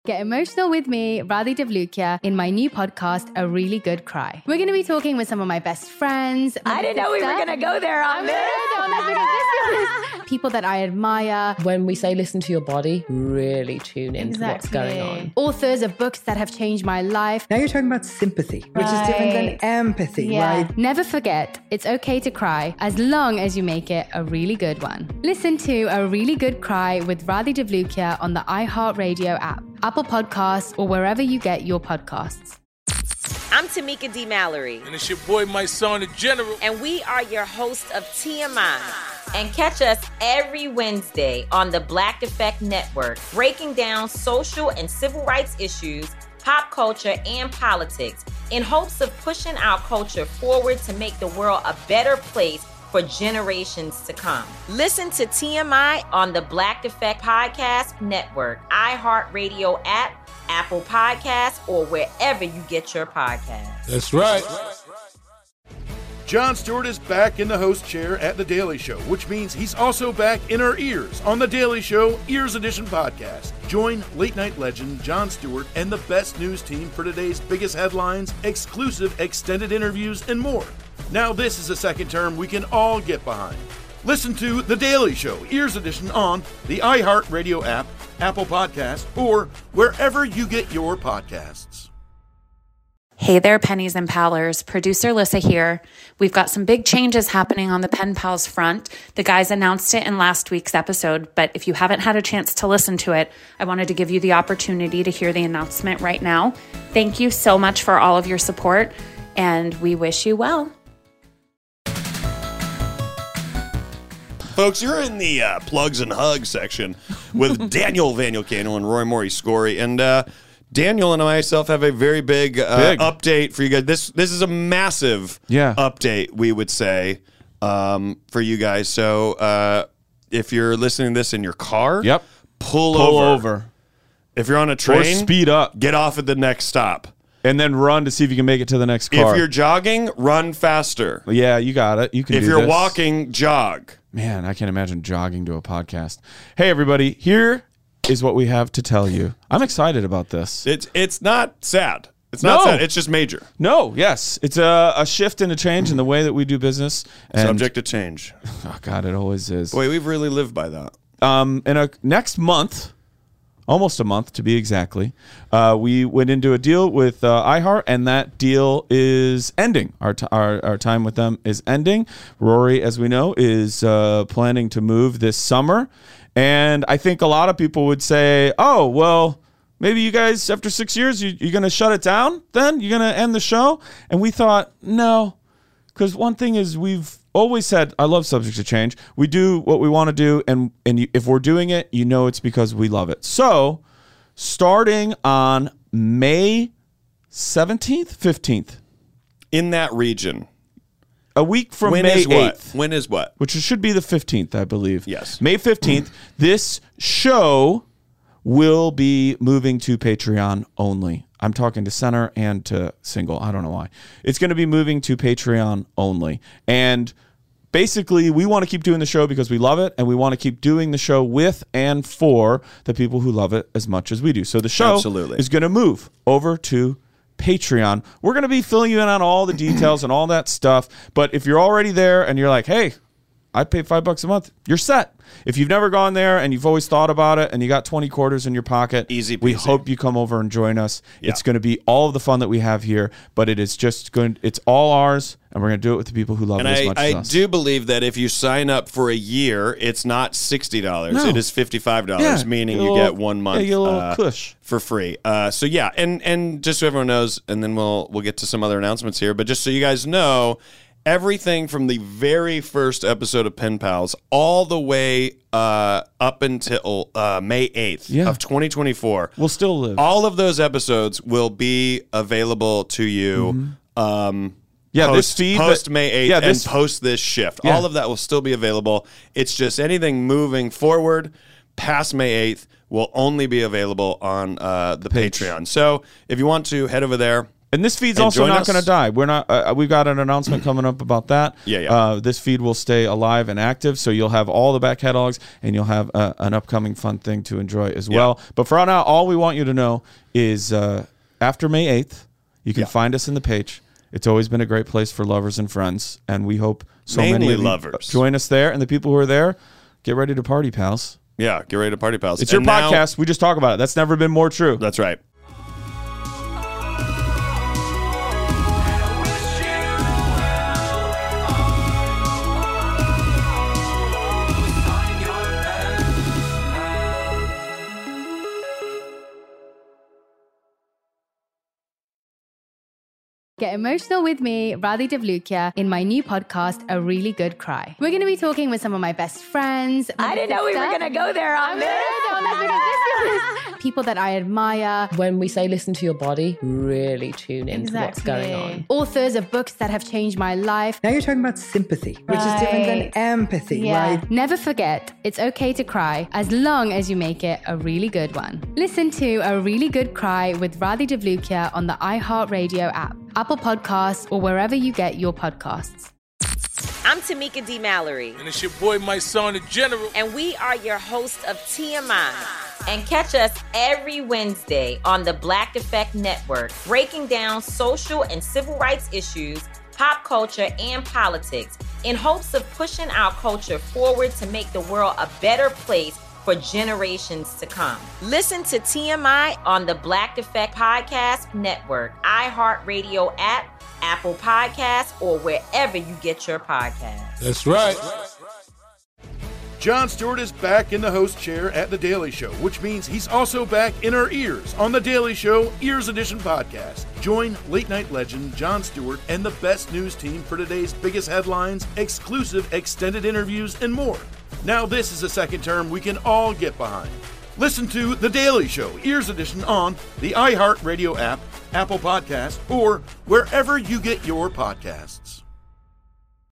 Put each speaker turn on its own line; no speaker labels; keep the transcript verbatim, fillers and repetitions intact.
Get emotional with me, Radhi Devlukia, in my new podcast, A Really Good Cry. We're going to be talking with some of my best friends.
I didn't know we were going to go there on this.
People that I admire.
When we say listen to your body, really tune into
Exactly.
what's going on.
Authors of books that have changed my life.
Now you're talking about sympathy, which
Right.
is different than empathy,
Yeah.
right?
Never forget, it's okay to cry as long as you make it a really good one. Listen to A Really Good Cry with Radhi Devlukia on the iHeartRadio app, Apple Podcasts, or wherever you get your podcasts.
I'm Tamika D. Mallory.
And it's your boy, my son, the General.
And we are your hosts of T M I. And catch us every Wednesday on the Black Effect Network, breaking down social and civil rights issues, pop culture, and politics in hopes of pushing our culture forward to make the world a better place for generations to come. Listen to T M I on the Black Effect Podcast Network, iHeartRadio app, Apple Podcasts, or wherever you get your podcasts.
That's right.
Jon Stewart is back in the host chair at The Daily Show, which means he's also back in our ears on The Daily Show Ears Edition podcast. Join late-night legend Jon Stewart and the best news team for today's biggest headlines, exclusive extended interviews, and more. Now this is a second term we can all get behind. Listen to The Daily Show Ears Edition on the iHeartRadio app, Apple Podcasts, or wherever you get your podcasts.
Hey there, Pennies and Pallers. Producer Lissa here. We've got some big changes happening on the Pen Pals front. The guys announced it in last week's episode, but if you haven't had a chance to listen to it, I wanted to give you the opportunity to hear the announcement right now. Thank you so much for all of your support, and we wish you well.
Folks, you're in the uh, plugs and hugs section with Daniel Vaniel Cano and Roy Maury Scory, and uh, Daniel and myself have a very big, uh,
big
update for you guys. This this is a massive
yeah.
update, we would say, um, for you guys. So uh, if you're listening to this in your car,
yep,
pull,
pull
over.
over.
If you're on a train,
or speed up.
Get off at the next stop.
And then run to see if you can make it to the next car.
If you're jogging, run faster.
Yeah, you got it. You can.
If
do
you're
this.
walking, jog.
Man, I can't imagine jogging to a podcast. Hey, everybody, here is what we have to tell you. I'm excited about this.
It's it's not sad. It's not
no.
sad. It's just major.
No, yes. It's a, a shift and a change in the way that we do business. And,
subject to change.
Oh, God, it always is.
Boy, we've really lived by that.
Um, in a next month, almost a month to be exactly, uh, we went into a deal with uh, iHeart, and that deal is ending. Our, t- our our time with them is ending. Rory, as we know, is uh, planning to move this summer, and I think a lot of people would say, "Oh, well, maybe you guys, after six years, you, you're going to shut it down. Then you're going to end the show." And we thought, no, because one thing is we've always said, I love Subject to Change. We do what we want to do, and and you, if we're doing it, you know it's because we love it. So, starting on May seventeenth, fifteenth.
In that region.
A week from
when
May
is what?
eighth.
When is what?
Which should be the fifteenth, I believe.
Yes.
May fifteenth, this show will be moving to Patreon only. I'm talking to center and to single. I don't know why. It's going to be moving to Patreon only. And basically, we want to keep doing the show because we love it, and we want to keep doing the show with and for the people who love it as much as we do. So the show
Absolutely.
is going to move over to Patreon. We're going to be filling you in on all the details and all that stuff. But if you're already there and you're like, hey, I pay five bucks a month, you're set. If you've never gone there and you've always thought about it and you got twenty quarters in your pocket,
easy peasy.
We hope you come over and join us.
Yeah.
It's going to be all of the fun that we have here, but it is just going, it's all ours, and we're going to do it with the people who love
and
it as
I,
much
I
as us.
do believe that if you sign up for a year, it's not sixty dollars.
No.
It is fifty-five dollars,
Yeah,
meaning
get a
you
little-
get one month
yeah, you get a little
uh,
cush.
for free. Uh, so yeah, and and just so everyone knows, and then we'll we'll get to some other announcements here, but just so you guys know, everything from the very first episode of Pen Pals all the way uh, up until uh, May eighth
Yeah.
of twenty twenty-four.
We'll still live.
All of those episodes will be available to you. Um,
Yeah,
post,
this feed that-
post May eighth
yeah,
and
this-
post this shift.
Yeah.
All of that will still be available. It's just anything moving forward past May eighth will only be available on uh, the
Page.
Patreon. So if you want to head over there,
And this feed's
And
also
join
not
us.
going to die. We're not. Uh, we've got an announcement coming up about that.
Yeah, yeah.
Uh, this feed will stay alive and active, so you'll have all the back catalogs, and you'll have uh, an upcoming fun thing to enjoy as well. But for now, all we want you to know is uh, after May eighth, you can
Yeah.
find us in the page. It's always been a great place for lovers and friends, and we hope so
Mainly
many of you
lovers.
join us there. And the people who are there, get ready to party, pals.
Yeah, get ready to party, pals.
It's your
And now-
podcast. We just talk about it. That's never been more true.
That's right.
Get emotional with me, Radhi Devlukia, in my new podcast, A Really Good Cry. We're going to be talking with some of my best friends.
I didn't know we were
Stuff.
going to go there on this.
People that I admire.
When we say listen to your body, really tune into what's going on.
Authors of books that have changed my life.
Now you're talking about sympathy, which is different than empathy,
Yeah.
right?
Never forget, it's okay to cry as long as you make it a really good one. Listen to A Really Good Cry with Radhi Devlukia on the iHeartRadio app, Apple Podcasts, or wherever you get your podcasts.
I'm Tamika D. Mallory.
And it's your boy, my son, the General.
And we are your hosts of T M I. And catch us every Wednesday on the Black Effect Network, breaking down social and civil rights issues, pop culture, and politics in hopes of pushing our culture forward to make the world a better place for generations to come. Listen to T M I on the Black Effect Podcast Network, iHeartRadio app, Apple Podcasts, or wherever you get your podcasts.
That's right.
Jon Stewart is back in the host chair at The Daily Show, which means he's also back in our ears on The Daily Show Ears Edition podcast. Join late night legend Jon Stewart and the best news team for today's biggest headlines, exclusive extended interviews, and more. Now this is a second term we can all get behind. Listen to The Daily Show Ears Edition on the iHeartRadio app, Apple Podcasts, or wherever you get your podcasts.